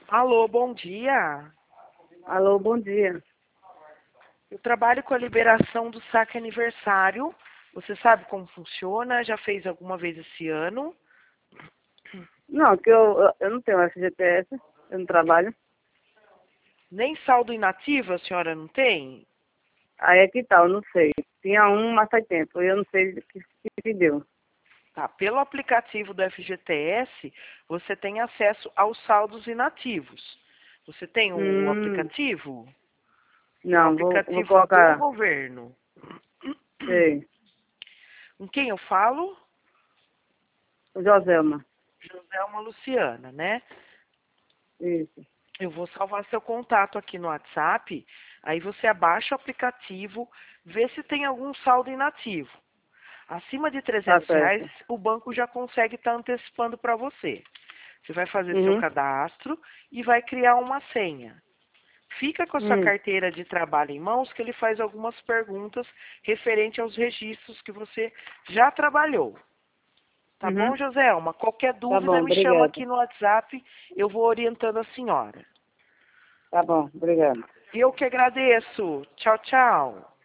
Alô, bom dia. Alô, bom dia. Eu trabalho com a liberação do saque aniversário. Você sabe como funciona? Já fez alguma vez esse ano? Não, que eu não tenho FGTS, eu não trabalho. Nem saldo inativo a senhora não tem? Aí é que tal, eu não sei. Tinha um, mas faz tempo, eu não sei o que deu. Tá. Pelo aplicativo do FGTS, você tem acesso aos saldos inativos. Você tem o Hum, aplicativo? É o não, vou aplicativo do colocar, governo. sei, Com quem eu falo? o Joselma. Joselma Luciana, né? Isso. Eu vou salvar seu contato aqui no WhatsApp, aí você abaixa o aplicativo, vê se tem algum saldo inativo. Acima de Tá R$ 300, certo. o banco já consegue estar antecipando para você. Você vai fazer seu Uhum. cadastro e vai criar uma senha. Fica com a sua Hum, carteira de trabalho em mãos que ele faz algumas perguntas referente aos registros que você já trabalhou. Tá bom, uhum. Joselma? Qualquer Tá dúvida, bom, me chama obrigada. aqui no WhatsApp, eu vou orientando a senhora. Tá bom, obrigada. Eu que agradeço. Tchau, tchau.